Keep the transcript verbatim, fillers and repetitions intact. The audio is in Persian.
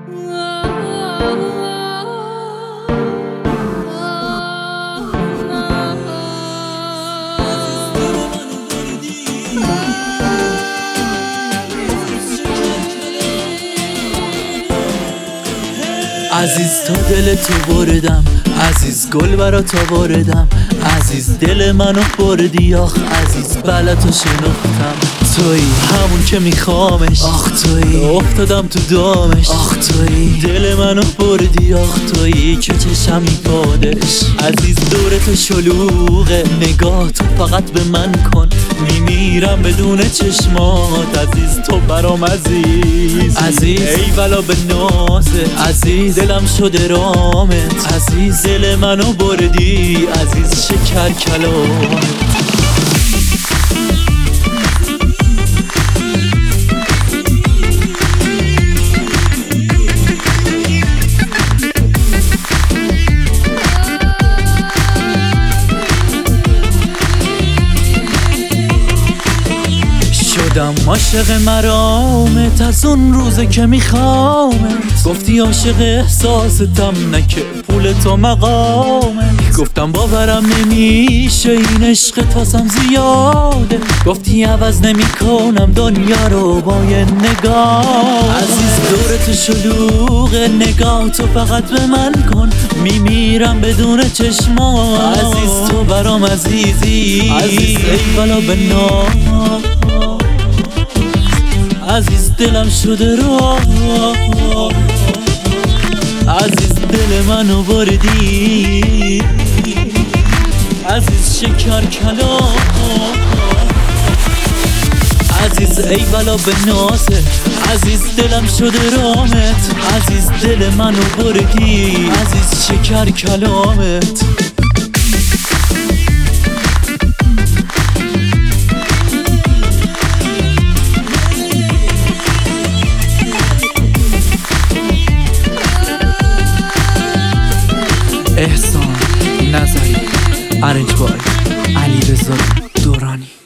عزیز تا دل تو بردم، عزیز گل برا تا بردم، عزیز دل منو بردی آخ عزیز بله تو شنفتم. تویی همون که میخوامش، آخ تویی افتادم تو دامش، آخ تویی دل منو بردی، آخ تویی که چشم میپادش. عزیز دور تو شلوغه، نگاه تو فقط به من کن، میمیرم بدون چشمات عزیز تو برام عزیز. عزیز ای ولا به نازه، عزیز دلم شده رامت، عزیز دل منو بردی، عزیز شکر کلامت. شدم عاشق مرامت از اون روزه که میخوامت، گفتی عاشق احساستم نه که پول تو مقامت. گفتم باورم نمیشه این عشق تاسم زیاده، گفتی عوض نمی کنم دنیا رو با یه نگاه. عزیز دور تو شلوغه، نگاه تو فقط به من کن، میمیرم بدون چشمات عزیز تو برام عزیزی. عزیز ای ولا به نام، عزیز دلم شده را، عزیز دل منو بردی، عزیز شکر کلام. عزیز ای ولا به نازه، عزیز دلم شده رامت، عزیز دل منو بردی، عزیز شکر کلامت. احسان نظری، ارنج بای علیرضا دورانی.